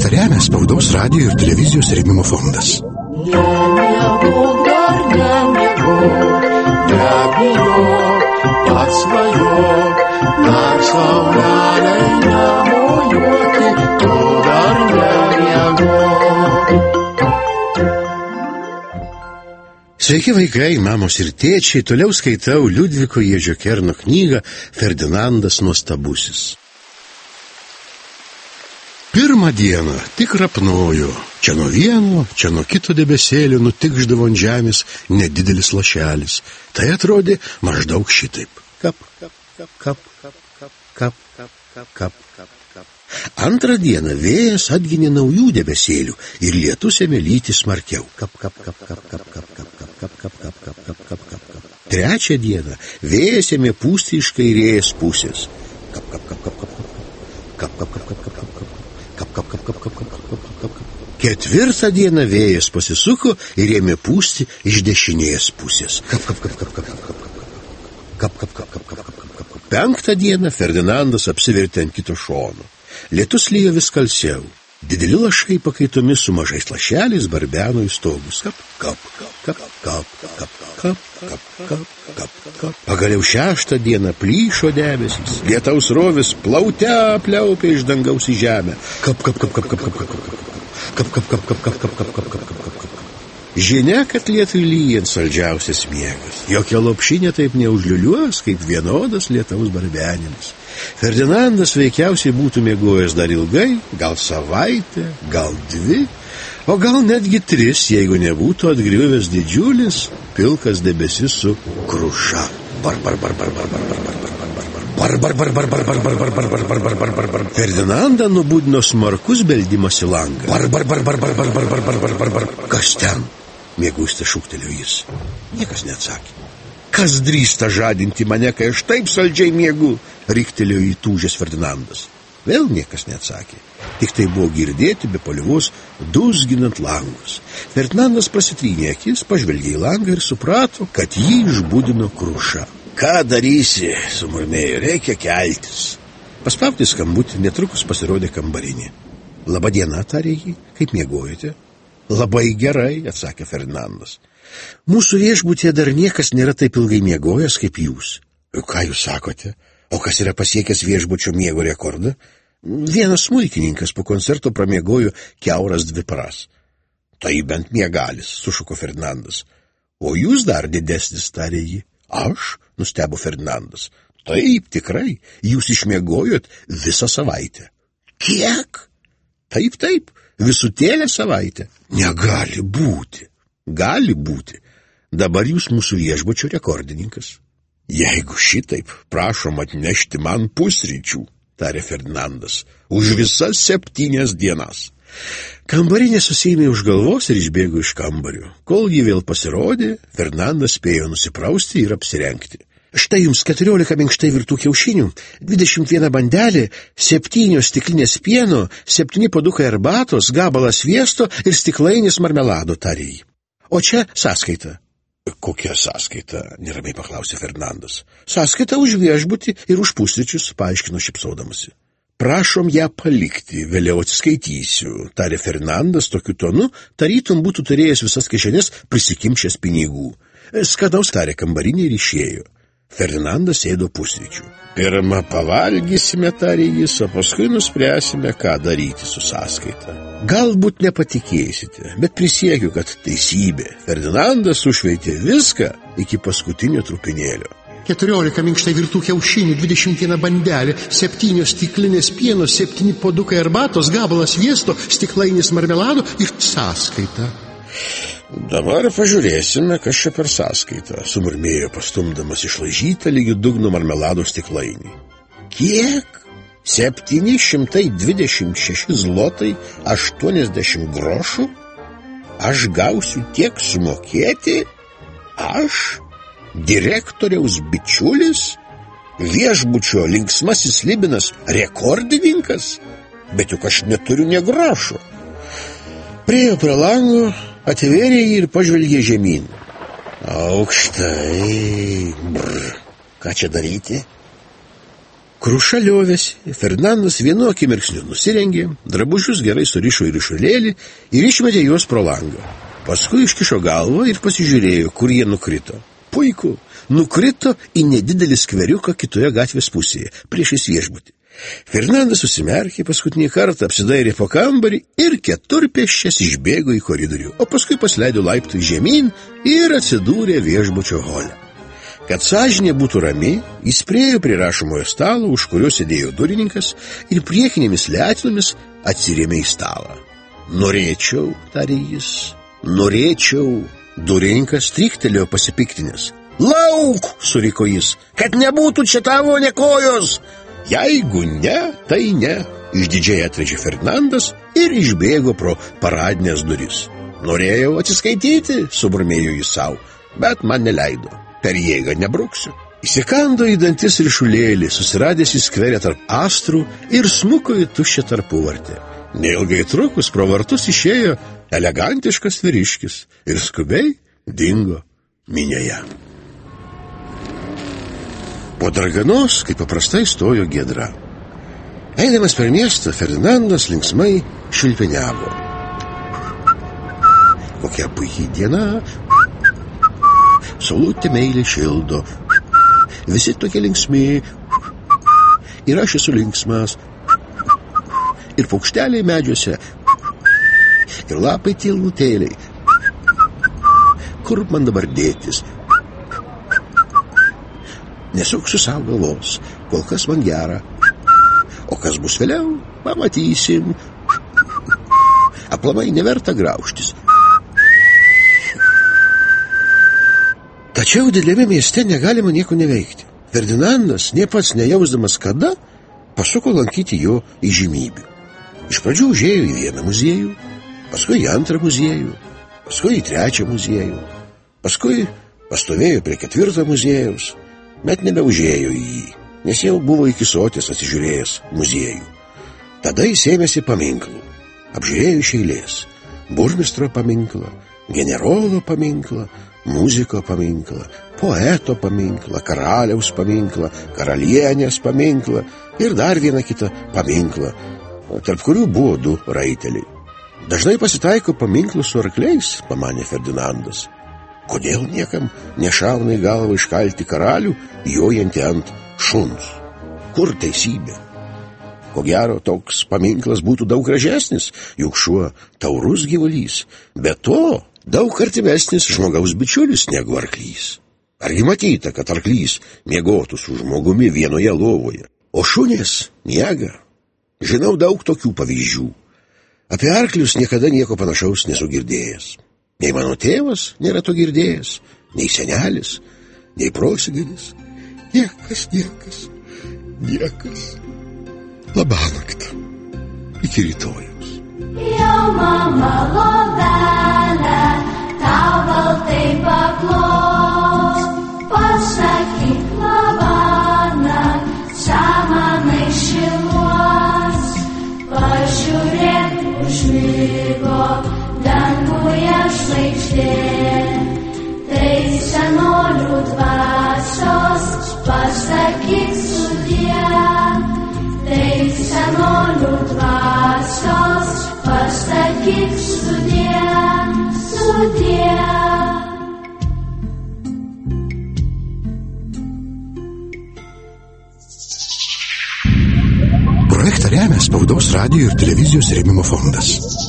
remia Spaudos, radijo ir televizijos rėmimo fondas. Nemiegok, dar nemiegok, nebijok, atsvajok, dar saulelei nemojuoti, tu dar nemiegok. Sveiki vaikai, mamos ir tėčiai, toliau skaitau Liudviko Ježio Kerno knygą Ferdinandas Nuostabusis. Pirmą dieną tik rapnojo, čia nuo vieno, čia nuo kito debesėlio nutikždavo ant žemės nedidelis lašelis. Tai atrodė maždaug šitaip. Kap, kap, kap, kap, kap, kap, kap, kap, kap, kap, kap, kap. Antrą dieną vėjas atginė naujų debesėlių ir lietus ėmė lyti smarkiau. Kap, kap, kap, kap, kap, kap, kap, kap, kap, kap, kap, kap, kap, kap, kap, kap. Trečią dieną vėjas ėmė pūsti iš kairės pusės. Kap, kap, kap, kap, kap, kap, kap, kap, kap, kap, kap, kap, kap. Kap, kap, kap, kap, kap, kap, kap, kap, kap. Ketvirtą dieną vėjas pasisuko ir ėmė pūsti iš dešinės pusės. Kap, kap, kap, kap, kap, kap, kap, kap, kap, kap, kap, kap, kap, kap, kap. Penktą dieną Ferdinandas apsivertė ant kito šono. Lietus lijo vis kalsiau. Dideli lašai pakaitomis su mažais lašeliais barbeno į stogus. Kap, kap, kap, kap, kap, kap, kap, kap, kap, kap, kap. Pagaliau šeštą dieną plyšo debesys. Lietaus rovis plaute pliaupė iš dangaus į žemę. Kap, kap, kap, kap, kap, kap, kap, kap, kap, kap, kap, kap, kap, kap, kap, kap, kap, kap, kap. Žinia, kad lietui lyjant saldžiausias miegas. Jokia lopšinė taip neužliuliuos, kaip vienodas lietaus barbenimas. Ferdinandas veikiausiai būtų miegojęs dar ilgai, gal savaitę, gal 2, o gal netgi 3, jeigu nebūtų atgriuvęs didžiulis pilkas debesis su kruša. Ferdinandą nubudino smarkus beldimas į langą. Kas ten? Mieguiste šūktelėjo jis. Niekas neatsakė. Kas drįsta žadinti mane, kai aš taip saldžiai miegu? Riktelėjo įtūžęs Ferdinandas. Vėl niekas neatsakė. Tik tai buvo girdėti be palievos dūzginant langus. Ferdinandas prasitrynė akis, pažvelgė į langą ir suprato, kad jį išbudino kruša. Ką darysi, sumurmėjo, reikia keltis. Paspaudė skambutį, netrukus pasirodė kambarinė. Labadiena, tarė jį, kaip miegojote? Labai gerai, atsakė Ferdinandas. Mūsų viešbutyje dar niekas nėra taip ilgai miegojęs kaip jūs. Ką jūs sakote? O kas yra pasiekęs viešbučio miego rekordą? Vienas smuikininkas po koncerto pramiegojo kiauras 2 paras. Tai bent miegalis, sušuko Ferdinandas. O jūs dar didesnis, tarė jį. Aš? Nustebo Ferdinandas. Taip, tikrai, jūs išmiegojot visą savaitę. Kiek? Taip, visutėlę savaitę. Negali būti. Gali būti. Dabar jūs mūsų viešbučio rekordininkas. Jeigu šitaip, prašom atnešti man pusryčių, tarė Ferdinandas, už visas 7 dienas. Kambarinė susėmė už galvos ir išbėgo iš kambario. Kol jį vėl pasirodė, Ferdinandas spėjo nusiprausti ir apsirengti. Štai jums 14 minkštai virtų kiaušinių, 21 bandelė, 7 stiklinės pieno, 7 puodukai arbatos, gabalas sviesto ir stiklainis marmelado, tarė jį. O čia sąskaita. Kokia sąskaita? Neramiai paklausė Ferdinandas. Sąskaita už viešbutį ir už pusryčius, paaiškino šypsodamasi. Prašom ją palikti, vėliau atsiskaitysiu, tarė Ferdinandas tokiu tonu, tarytum būtų turėjęs visas kišenės prisikimšęs pinigų. Skanaus, tarė kambarinė ir išėjo. Ferdinandas ėdo pusryčių. Pirmą pavalgysime, tarė jis, o paskui nuspręsime, ką daryti su sąskaita. Galbūt nepatikėsite, bet prisiekiu, kad teisybė. Ferdinandas sušveitė viską iki paskutinio trupinėlio. 14 minkštai virtų kiaušinių, 21 bandelė, 7 stiklinės pieno, 7 puodukai arbatos, gabalas sviesto, stiklainis marmelado ir sąskaita. Dabar pažiūrėsime, kas čia per sąskaitą, sumurmėjo pastumdamas išlaižytą lygių dugno marmelado stiklainį. Kiek? 726 zlotai 80 grošų? Aš gausiu tiek sumokėti? Aš? Direktoriaus bičiulis? Viešbučio linksmasis Libinas rekordininkas? Bet juk aš neturiu nė grošo. Priėjo prie lango, atvėrė jį ir pažvelgė žemyn. Aukštai. Brr. Ką čia daryti? Kruša liovėsi, Ferdinandas vienu akimirksniu nusirengė, drabužius gerai surišo į ryšulėlį ir išmetė juos pro langą. Paskui iškišo galvą ir pasižiūrėjo, kur jie nukrito. Puiku, nukrito į nedidelį skveriuką kitoje gatvės pusėje, priešais viešbutį. Ferdinandas susimerkė paskutinį kartą, apsidairė po kambarį ir keturpėsčias išbėgo į koridorių, o paskui pasileido laiptų žemyn ir atsidūrė viešbučio hole. Kad sąžinė būtų rami, jis priėjo prie rašomojo stalo, už kurio sėdėjo durininkas ir priekinėmis letinomis atsirėmė į stalą. Norėčiau, tarė jis, norėčiau. Durininkas stryktelėjo pasipiktinęs. Lauk, suriko jis, kad nebūtų čia tavo nekojos. Jeigu ne, tai ne, išdidžiai atrėžė Ferdinandas ir išbėgo pro paradinės duris. Norėjau atsiskaityti, suburmėjo jis savo, bet man neleido. Per jėgą nebruksiu. Įsikando į dantis ryšulėlį, susiradęs į skverę tarp astrų ir smuko į tuščią tarpuvartę. Neilgai trukus pro vartus išėjo elegantiškas vyriškis ir skubiai dingo minioje. Po darganos, kaip paprastai, stojo Giedra. Eidamas per miestą, Ferdinandas linksmai švilpeniavo. Kokia puikiai diena, saulutė meilė šildo, visi tokie linksmi, ir aš esu linksmas, ir paukšteliai medžiuose, ir lapai tylnutėliai. Kur man dabar dėtis? Nesuksiu savo galvos, kol kas man gera, o kas bus vėliau, pamatysim. Aplamai neverta graužtis. Tačiau dideliame mieste negalima nieko neveikti. Ferdinandas, nie pats nejausdamas kada, pasuko lankyti jo įžymybių. Iš pradžių užėjo į vieną muziejų, paskui į antrą muziejų, paskui į trečią muziejų, paskui pastovėjo prie ketvirto muziejaus, bet nebeužėjo į jį, nes jau buvo iki soties atsižiūrėjęs muziejų. Tada jis ėmėsi paminklų, apžiūrėjo iš eilės, burmistro paminklą, generolo paminklą, muziko paminklą, poeto paminklą, karaliaus paminklą, karalienės paminklą ir dar vieną kitą paminklą, tarp kurių buvo 2 raiteliai. Dažnai pasitaiko paminklų su arkliais, pamanė Ferdinandas. Kodėl niekam nešauna į galvą iškalti karalių, jojantį ant šuns? Kur teisybė? Ko gero, toks paminklas būtų daug gražesnis, juk šuo taurus gyvulys. Be to, daug artimesnis žmogaus bičiulis negu arklys. Argi matyta, kad arklys miegotų su žmogumi vienoje lovoje, o šunės miega? Žinau daug tokių pavyzdžių. Apie arklius niekada nieko panašaus nesu girdėjęs. Nei mano tėvas nėra to girdėjęs, nei senelis, nei prosenelis. Niekas. Labanakt. Iki rytojaus. Jau mama lovelė, tau baltai paklos, pasakyk labanakt, samanai šiluos, pažiūrėk užmigo, danguje žvaigždė, tai senolių dvasios, pasakyk sudie, tai senolių dvasios, pasakyk sudie. Projektą remia Spaudos, radijo ir televizijos rėmimo fondas.